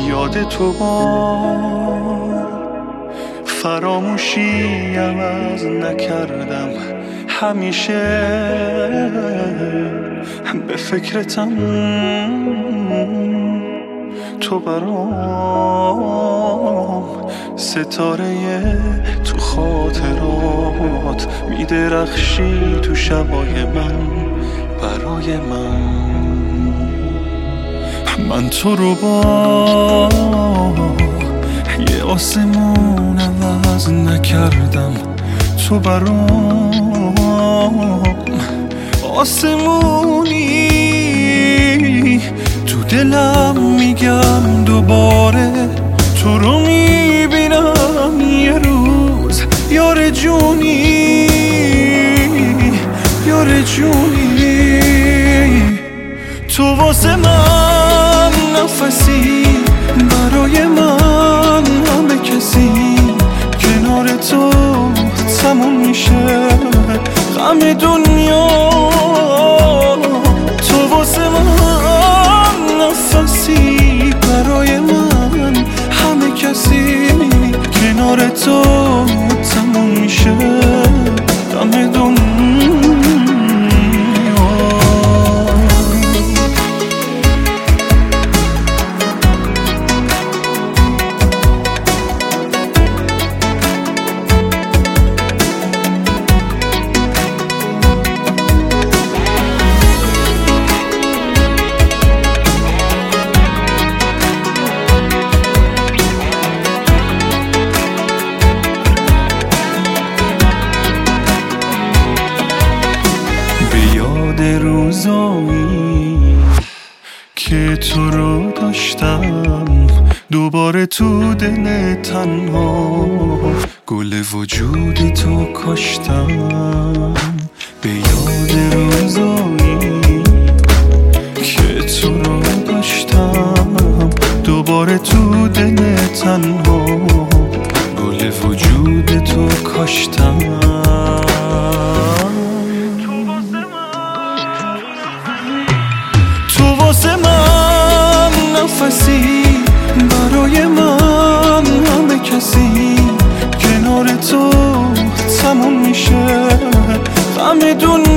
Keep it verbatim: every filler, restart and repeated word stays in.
یاد تو با فراموشی عوض نکردم، همیشه به فکرتم، تو برام ستاره تو خاطرات میدرخشی تو شبای من برای من. من تو رو با یه آسمون عوض نکردم، تو برام آسمونی، تو دلم میگم دوباره تو رو میبینم یه روز، یار جونی یار جونی. تو واسه من نفسی، برای من همه کسی، کنار تو تموم میشه غم دنیا. تو واسه من نفسی، برای من همه کسی، کنار تو تموم میشه غم دنیا. روزایی که تو رو داشتم، دوباره تو دل تنها گل وجودی تو کاشتم. به یاد روزایی که تو رو داشتم، دوباره تو دل تنها گل وجود تو کاشتم. واسه من نفسی، برای من همه کسی، کنار تو تموم میشه غم دنیا.